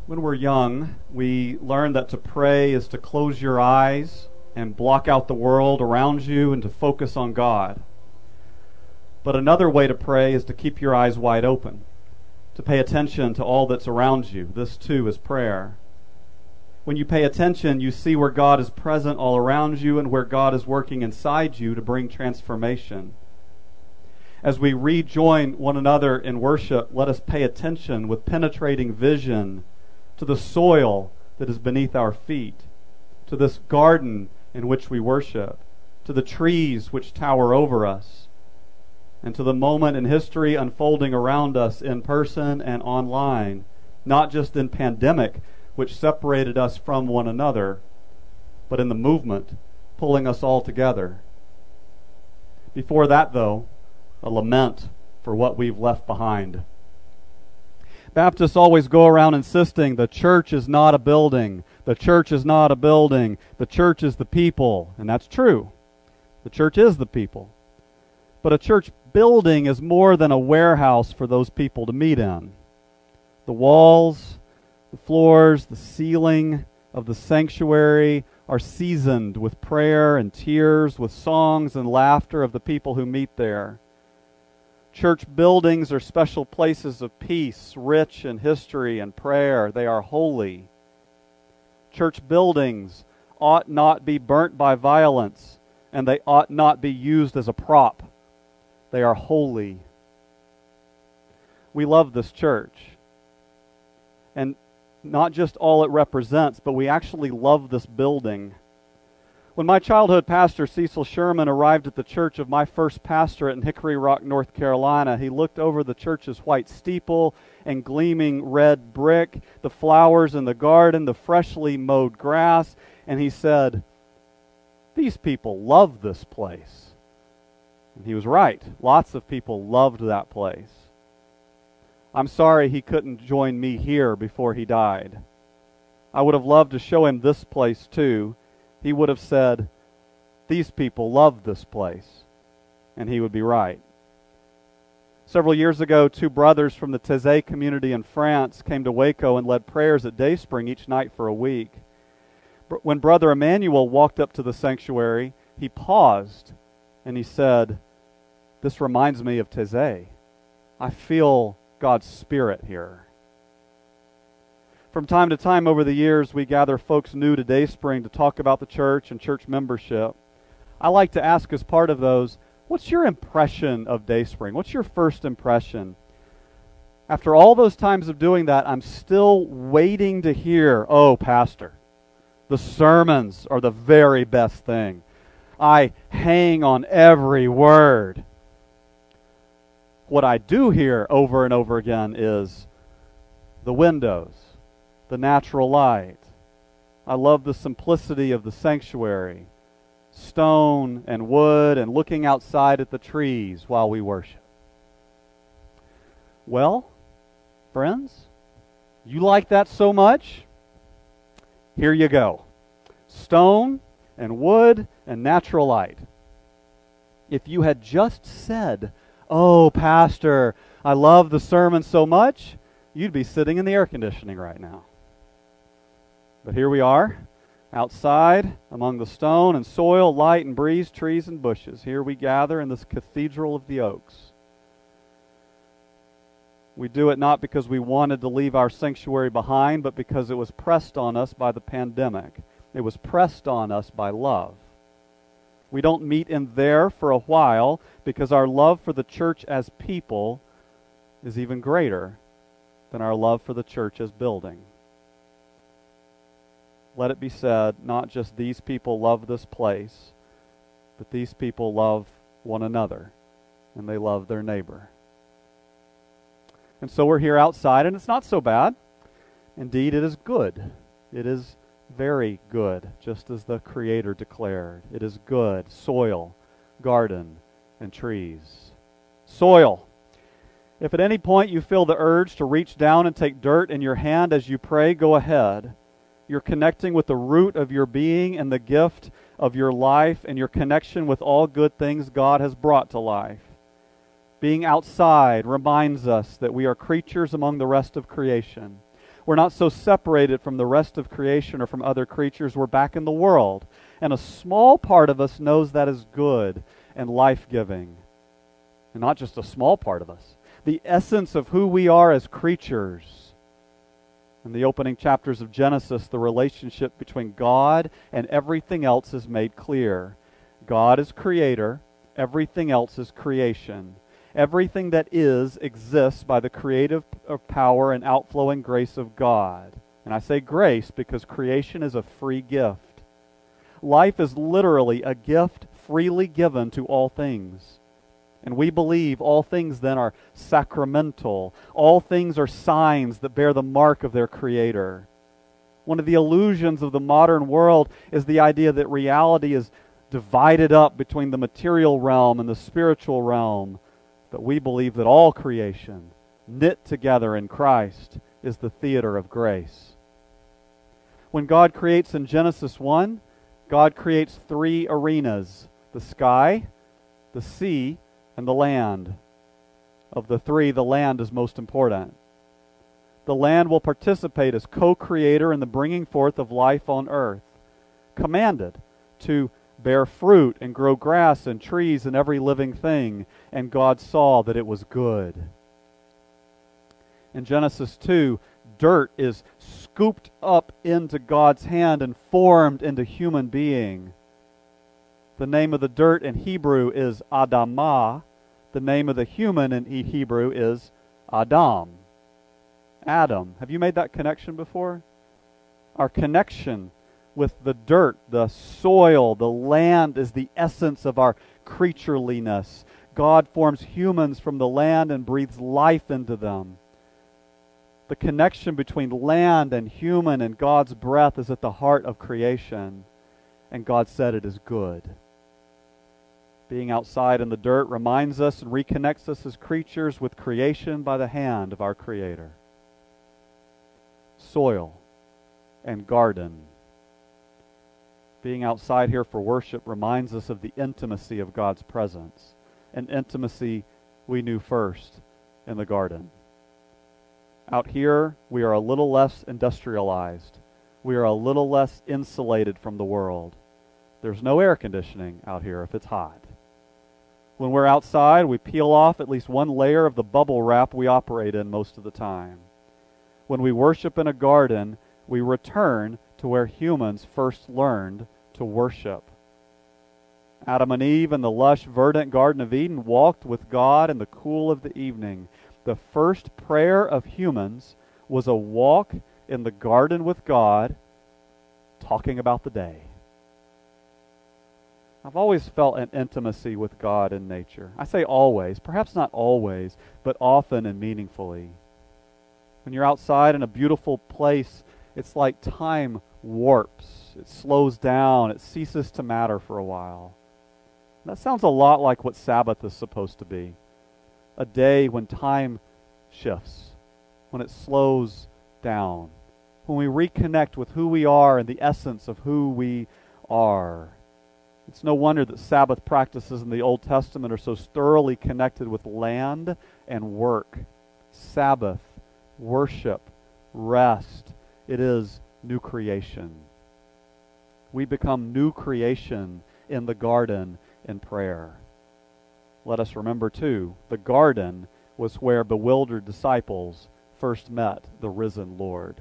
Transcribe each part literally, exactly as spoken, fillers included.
When we're young, we learn that to pray is to close your eyes and block out the world around you and to focus on God. But another way to pray is to keep your eyes wide open, to pay attention to all that's around you. This too is prayer. When you pay attention, you see where God is present all around you and where God is working inside you to bring transformation. As we rejoin one another in worship, let us pay attention with penetrating vision to the soil that is beneath our feet, to this garden in which we worship, to the trees which tower over us, and to the moment in history unfolding around us in person and online, not just in pandemic, which separated us from one another, but in the movement pulling us all together. Before that, though, a lament for what we've left behind. Baptists always go around insisting the church is not a building. The church is not a building. The church is the people. And that's true. The church is the people. But a church building is more than a warehouse for those people to meet in. The walls, the floors, the ceiling of the sanctuary are seasoned with prayer and tears, with songs and laughter of the people who meet there. Church buildings are special places of peace, rich in history and prayer. They are holy. Church buildings ought not be burnt by violence, and they ought not be used as a prop. They are holy. We love this church. And not just all it represents, but we actually love this building. When my childhood pastor, Cecil Sherman, arrived at the church of my first pastorate in Hickory Rock, North Carolina, he looked over the church's white steeple and gleaming red brick, the flowers in the garden, the freshly mowed grass, and he said, "These people love this place." And he was right. Lots of people loved that place. I'm sorry he couldn't join me here before he died. I would have loved to show him this place too. He would have said, "These people love this place." And he would be right. Several years ago, two brothers from the Taizé community in France came to Waco and led prayers at Dayspring each night for a week. When Brother Emmanuel walked up to the sanctuary, he paused and he said, "This reminds me of Taizé. I feel God's Spirit here." From time to time over the years, we gather folks new to Dayspring to talk about the church and church membership. I like to ask as part of those, what's your impression of Dayspring? What's your first impression? After all those times of doing that, I'm still waiting to hear, "Oh, Pastor, the sermons are the very best thing. I hang on every word." What I do hear over and over again is the windows, the natural light. I love the simplicity of the sanctuary, stone and wood, and looking outside at the trees while we worship. Well, friends, you like that so much? Here you go. Stone and wood and natural light. If you had just said, "Oh, Pastor, I love the sermon so much," you'd be sitting in the air conditioning right now. But here we are, outside, among the stone and soil, light and breeze, trees and bushes. Here we gather in this cathedral of the Oaks. We do it not because we wanted to leave our sanctuary behind, but because it was pressed on us by the pandemic. It was pressed on us by love. We don't meet in there for a while because our love for the church as people is even greater than our love for the church as building. Let it be said, not just these people love this place, but these people love one another, and they love their neighbor. And so we're here outside, and it's not so bad. Indeed, it is good. It is very good, just as the Creator declared. It is good. Soil, garden, and trees. Soil. If at any point you feel the urge to reach down and take dirt in your hand as you pray, go ahead. You're connecting with the root of your being and the gift of your life and your connection with all good things God has brought to life. Being outside reminds us that we are creatures among the rest of creation. We're not so separated from the rest of creation or from other creatures. We're back in the world. And a small part of us knows that is good and life-giving. And not just a small part of us. The essence of who we are as creatures. In the opening chapters of Genesis, the relationship between God and everything else is made clear. God is creator. Everything else is creation. Everything that is exists by the creative power and outflowing grace of God. And I say grace because creation is a free gift. Life is literally a gift freely given to all things. And we believe all things then are sacramental. All things are signs that bear the mark of their Creator. One of the illusions of the modern world is the idea that reality is divided up between the material realm and the spiritual realm. But we believe that all creation, knit together in Christ, is the theater of grace. When God creates in Genesis one, God creates three arenas: the sky, the sea, and the land. Of the three, the land is most important. The land will participate as co-creator in the bringing forth of life on earth, commanded to bear fruit and grow grass and trees and every living thing, and God saw that it was good. In Genesis two, dirt is scooped up into God's hand and formed into human being. The name of the dirt in Hebrew is Adamah. The name of the human in Hebrew is Adam. Adam. Have you made that connection before? Our connection with the dirt, the soil, the land is the essence of our creatureliness. God forms humans from the land and breathes life into them. The connection between land and human and God's breath is at the heart of creation. And God said it is good. Being outside in the dirt reminds us and reconnects us as creatures with creation by the hand of our Creator. Soil and garden. Being outside here for worship reminds us of the intimacy of God's presence, an intimacy we knew first in the garden. Out here, we are a little less industrialized. We are a little less insulated from the world. There's no air conditioning out here if it's hot. When we're outside, we peel off at least one layer of the bubble wrap we operate in most of the time. When we worship in a garden, we return to where humans first learned to worship. Adam and Eve in the lush, verdant Garden of Eden walked with God in the cool of the evening. The first prayer of humans was a walk in the garden with God, talking about the day. I've always felt an intimacy with God in nature. I say always, perhaps not always, but often and meaningfully. When you're outside in a beautiful place, it's like time warps. It slows down. It ceases to matter for a while. That sounds a lot like what Sabbath is supposed to be. A day when time shifts, when it slows down, when we reconnect with who we are and the essence of who we are. It's no wonder that Sabbath practices in the Old Testament are so thoroughly connected with land and work. Sabbath, worship, rest. It is new creation. We become new creation in the garden in prayer. Let us remember, too, the garden was where bewildered disciples first met the risen Lord.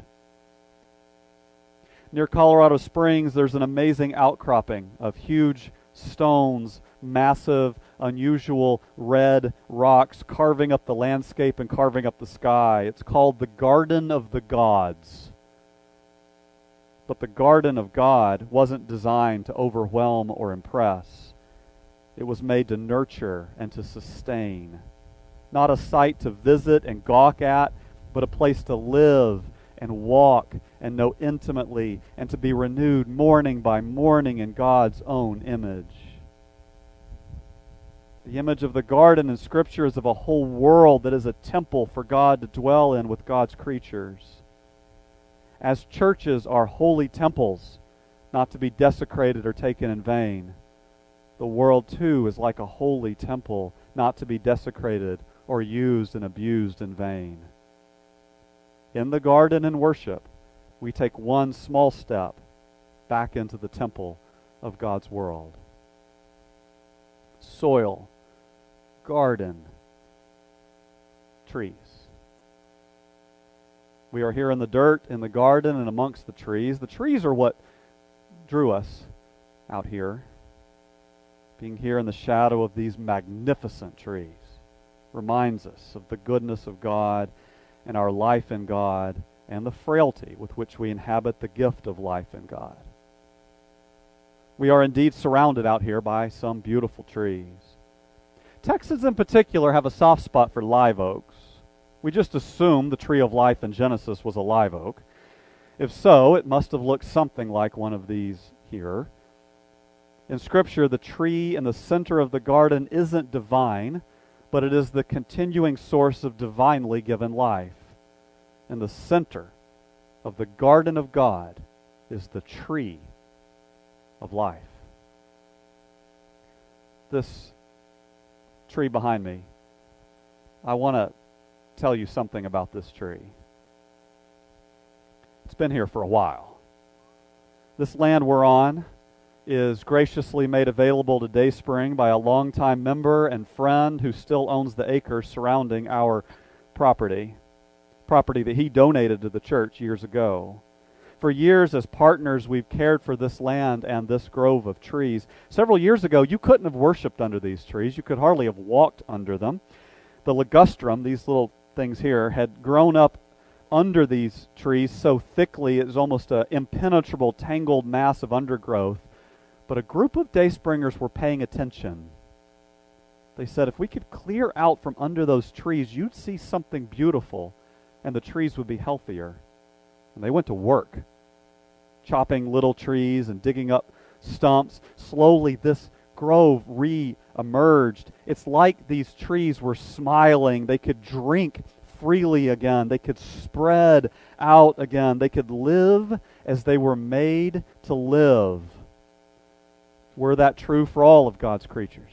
Near Colorado Springs, there's an amazing outcropping of huge stones, massive, unusual red rocks carving up the landscape and carving up the sky. It's called the Garden of the Gods. But the Garden of God wasn't designed to overwhelm or impress. It was made to nurture and to sustain. Not a site to visit and gawk at, but a place to live and walk and know intimately and to be renewed morning by morning in God's own image. The image of the garden in Scripture is of a whole world that is a temple for God to dwell in with God's creatures. As churches are holy temples, not to be desecrated or taken in vain, the world too is like a holy temple, not to be desecrated or used and abused in vain. in the garden and worship, we take one small step back into the temple of God's world. Soil, garden, trees. We are here in the dirt, in the garden, and amongst the trees. The trees are what drew us out here. Being here in the shadow of these magnificent trees reminds us of the goodness of God and our life in God and the frailty with which we inhabit the gift of life in God. We are indeed surrounded out here by some beautiful trees. Texans in particular have a soft spot for live oaks. We just assume the tree of life in Genesis was a live oak. If so, it must have looked something like one of these here. In Scripture, the tree in the center of the garden isn't divine, but it is the continuing source of divinely given life. In the center of the garden of God is the tree of life. This tree behind me, I want to tell you something about this tree. It's been here for a while. This land we're on is graciously made available to Dayspring by a longtime member and friend who still owns the acres surrounding our property, property that he donated to the church years ago. For years, as partners, we've cared for this land and this grove of trees. Several years ago, you couldn't have worshipped under these trees. You could hardly have walked under them. The ligustrum, these little things here, had grown up under these trees so thickly it was almost an impenetrable, tangled mass of undergrowth. But a group of Dayspringers were paying attention. They said, if we could clear out from under those trees, you'd see something beautiful, and the trees would be healthier. And they went to work, chopping little trees and digging up stumps. Slowly, this grove re-emerged. It's like these trees were smiling. They could drink freely again. They could spread out again. They could live as they were made to live. Were that true for all of God's creatures?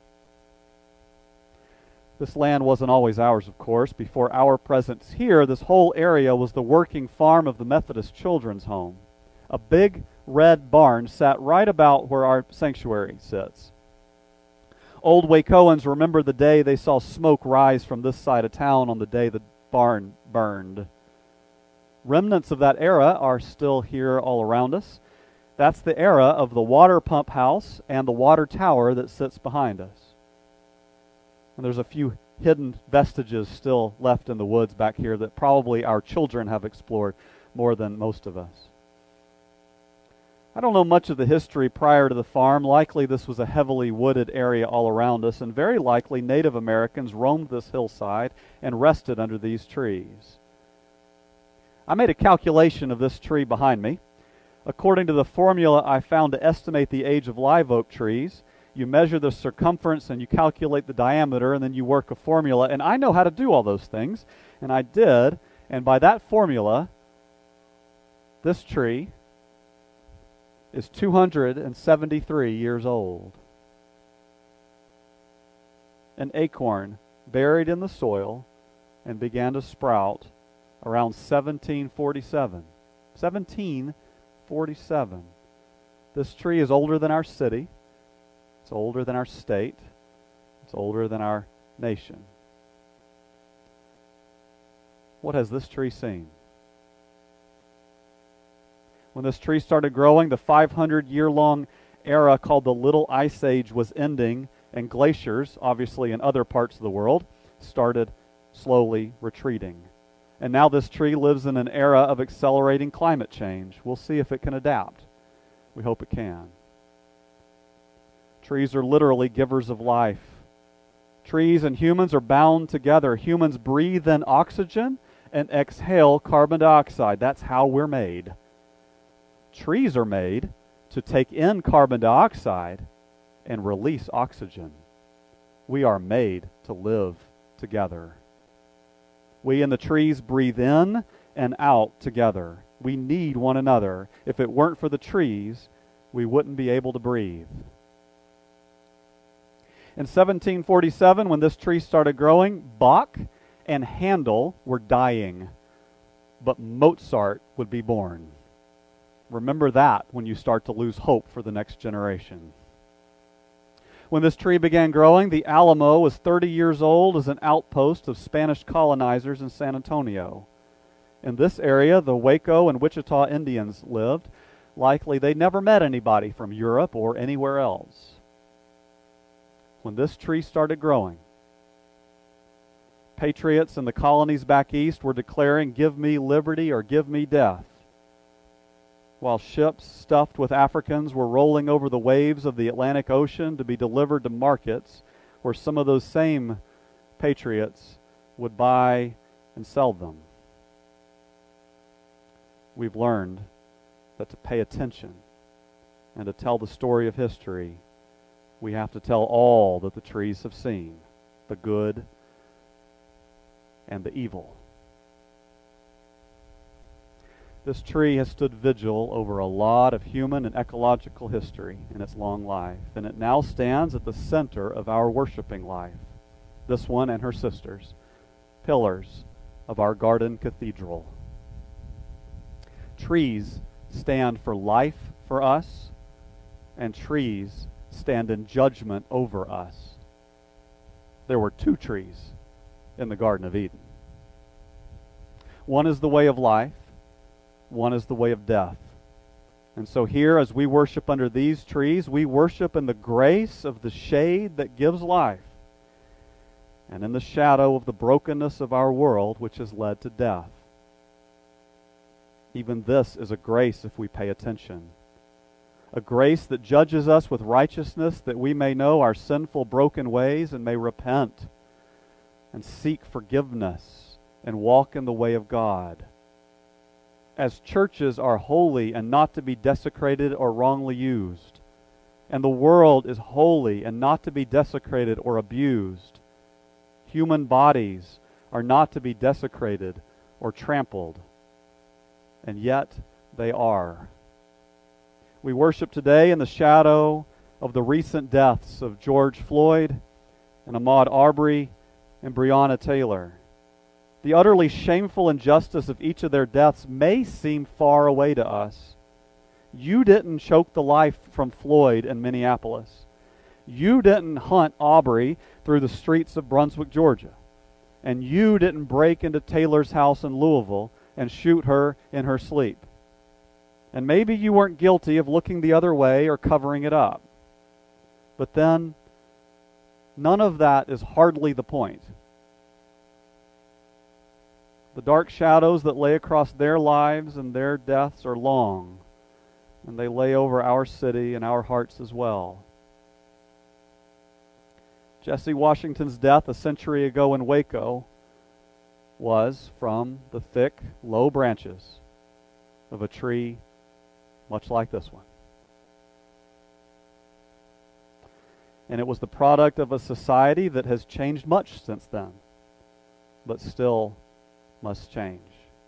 This land wasn't always ours, of course. Before our presence here, this whole area was the working farm of the Methodist Children's Home. A big red barn sat right about where our sanctuary sits. Old Wacoans remember the day they saw smoke rise from this side of town on the day the barn burned. Remnants of that era are still here all around us. That's the era of the water pump house and the water tower that sits behind us. And there's a few hidden vestiges still left in the woods back here that probably our children have explored more than most of us. I don't know much of the history prior to the farm. Likely this was a heavily wooded area all around us, and very likely Native Americans roamed this hillside and rested under these trees. I made a calculation of this tree behind me. According to the formula I found to estimate the age of live oak trees, you measure the circumference and you calculate the diameter, and then you work a formula. And I know how to do all those things, and I did. And by that formula, this tree is two hundred seventy-three years old. An acorn buried in the soil and began to sprout around seventeen forty-seven. seventeen forty-seven. This tree is older than our city. It's older than our state. It's older than our nation. What has this tree seen? When this tree started growing, the five hundred year long era called the Little Ice Age was ending, and glaciers, obviously in other parts of the world, started slowly retreating. And now this tree lives in an era of accelerating climate change. We'll see if it can adapt. We hope it can. Trees are literally givers of life. Trees and humans are bound together. Humans breathe in oxygen and exhale carbon dioxide. That's how we're made. Trees are made to take in carbon dioxide and release oxygen. We are made to live together. We and the trees breathe in and out together. We need one another. If it weren't for the trees, we wouldn't be able to breathe. In seventeen forty-seven, when this tree started growing, Bach and Handel were dying. but Mozart would be born. Remember that when you start to lose hope for the next generation. When this tree began growing, the Alamo was thirty years old as an outpost of Spanish colonizers in San Antonio. In this area, the Waco and Wichita Indians lived. Likely they never met anybody from Europe or anywhere else. When this tree started growing, patriots in the colonies back east were declaring, "Give me liberty or give me death," while ships stuffed with Africans were rolling over the waves of the Atlantic Ocean to be delivered to markets where some of those same patriots would buy and sell them. We've learned that to pay attention and to tell the story of history, we have to tell all that the trees have seen, the good and the evil. This tree has stood vigil over a lot of human and ecological history in its long life, and it now stands at the center of our worshiping life. This one and her sisters, pillars of our garden cathedral. Trees stand for life for us, and trees stand in judgment over us. There were two trees in the Garden of Eden. One is the way of life, one is the way of death. And so here, as we worship under these trees, we worship in the grace of the shade that gives life, and in the shadow of the brokenness of our world, which has led to death. Even this is a grace if we pay attention. A grace that judges us with righteousness, that we may know our sinful, broken ways and may repent and seek forgiveness and walk in the way of God. As churches are holy and not to be desecrated or wrongly used, and the world is holy and not to be desecrated or abused, human bodies are not to be desecrated or trampled, and yet they are. We worship today in the shadow of the recent deaths of George Floyd and Ahmaud Arbery and Breonna Taylor. The utterly shameful injustice of each of their deaths may seem far away to us. You didn't choke the life from Floyd in Minneapolis. You didn't hunt Arbery through the streets of Brunswick, Georgia. And you didn't break into Taylor's house in Louisville and shoot her in her sleep. And maybe you weren't guilty of looking the other way or covering it up. But then, none of that is hardly the point. The dark shadows that lay across their lives and their deaths are long, and they lay over our city and our hearts as well. Jesse Washington's death a century ago in Waco was from the thick, low branches of a tree much like this one. And it was the product of a society that has changed much since then, but still must change.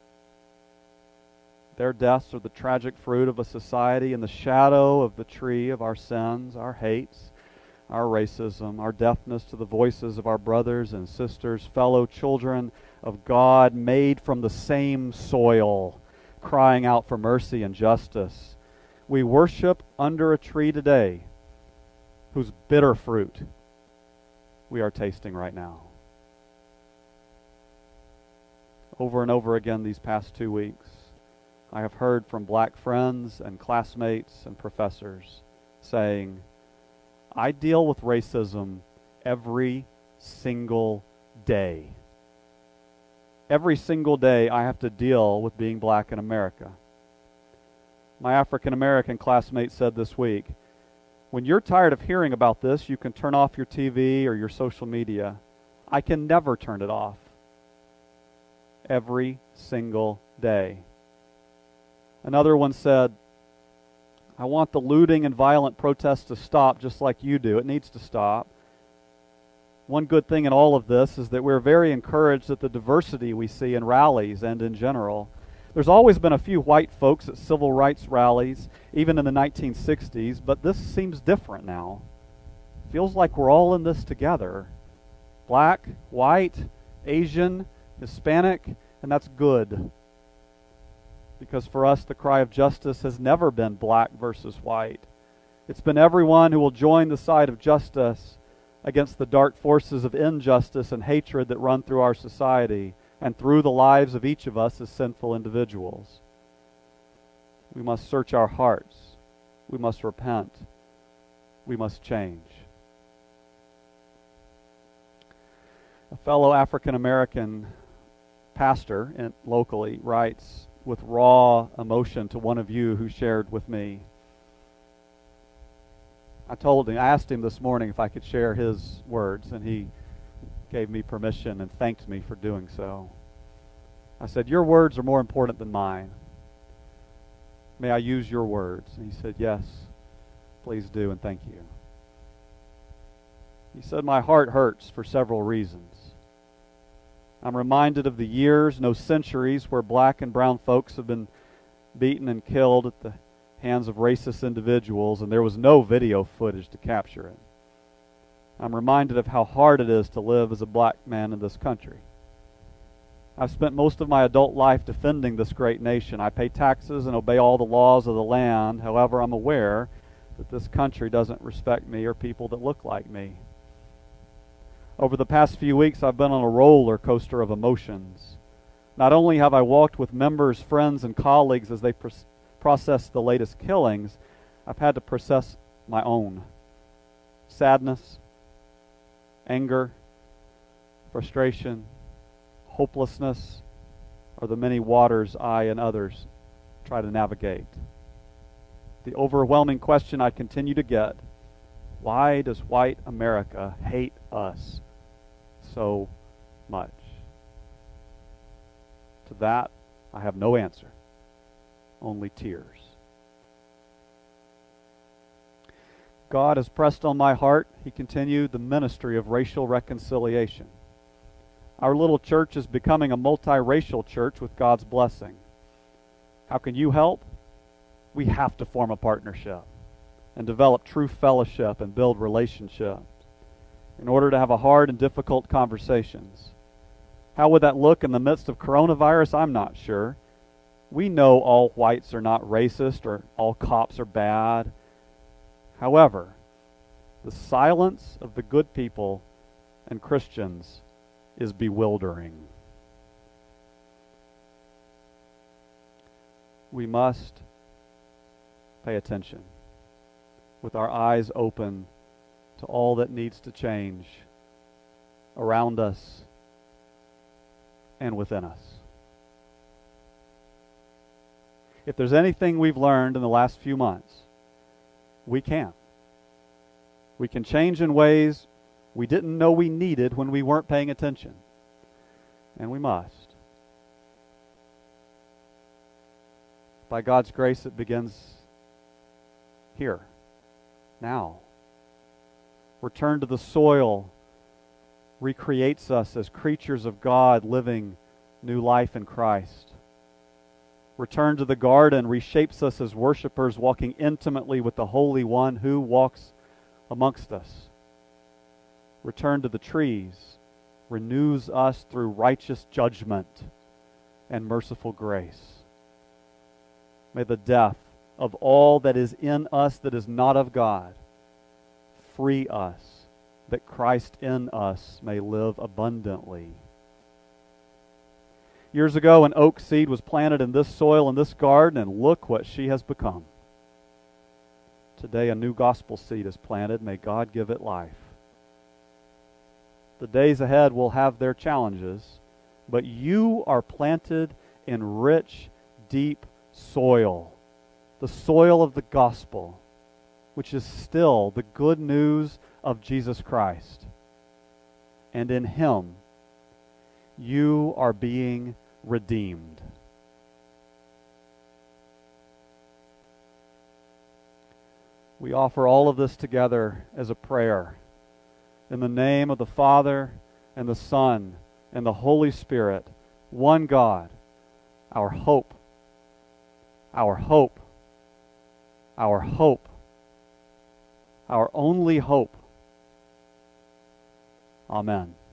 Their deaths are the tragic fruit of a society in the shadow of the tree of our sins, our hates, our racism, our deafness to the voices of our brothers and sisters, fellow children of God, made from the same soil, crying out for mercy and justice. We worship under a tree today whose bitter fruit we are tasting right now. Over and over again these past two weeks, I have heard from black friends and classmates and professors saying, I deal with racism every single day. Every single day I have to deal with being black in America. My African American classmate said this week, when you're tired of hearing about this, you can turn off your T V or your social media. I can never turn it off. Every single day. Another one said, I want the looting and violent protests to stop just like you do. It needs to stop. One good thing in all of this is that we're very encouraged at the diversity we see in rallies and in general. There's always been a few white folks at civil rights rallies, even in the nineteen sixties, but this seems different now. Feels like we're all in this together. Black, white, Asian, Hispanic, and that's good. Because for us, the cry of justice has never been black versus white. It's been everyone who will join the side of justice against the dark forces of injustice and hatred that run through our society and through the lives of each of us as sinful individuals. We must search our hearts. We must repent. We must change. A fellow African American pastor in, locally writes with raw emotion to one of you who shared with me. I told him, I asked him this morning if I could share his words, and he gave me permission and thanked me for doing so. I said, "Your words are more important than mine. May I use your words?" And he said, "Yes, please do, and thank you." He said, "My heart hurts for several reasons. I'm reminded of the years, no centuries, where black and brown folks have been beaten and killed at the hands of racist individuals, and there was no video footage to capture it. I'm reminded of how hard it is to live as a black man in this country. I've spent most of my adult life defending this great nation. I pay taxes and obey all the laws of the land. However, I'm aware that this country doesn't respect me or people that look like me. Over the past few weeks, I've been on a roller coaster of emotions. Not only have I walked with members, friends, and colleagues as they pr- process the latest killings, I've had to process my own sadness, anger, frustration, hopelessness, or the many waters I and others try to navigate. The overwhelming question I continue to get: why does white America hate us so much? To that, I have no answer, only tears. God has pressed on my heart," he continued, "the ministry of racial reconciliation. Our little church is becoming a multiracial church with God's blessing. How can you help? We have to form a partnership and develop true fellowship and build relationships in order to have a hard and difficult conversations. How would that look in the midst of coronavirus? I'm not sure. We know all whites are not racist or all cops are bad. However, the silence of the good people and Christians is bewildering. We must pay attention with our eyes open to all that needs to change around us and within us. If there's anything we've learned in the last few months, we can. We can change in ways we didn't know we needed when we weren't paying attention. And we must. By God's grace, it begins here, now. Return to the soil recreates us as creatures of God living new life in Christ. Return to the garden reshapes us as worshipers walking intimately with the Holy One who walks amongst us. Return to the trees renews us through righteous judgment and merciful grace. May the death of all that is in us that is not of God free us, that Christ in us may live abundantly. Years ago, an oak seed was planted in this soil in this garden, and look what she has become. Today, a new gospel seed is planted. May God give it life. The days ahead will have their challenges, but you are planted in rich, deep soil, the soil of the gospel, which is still the good news of Jesus Christ. And in Him, you are being redeemed. We offer all of this together as a prayer in the name of the Father and the Son and the Holy Spirit, one God, our hope, our hope, our hope, our only hope. Amen.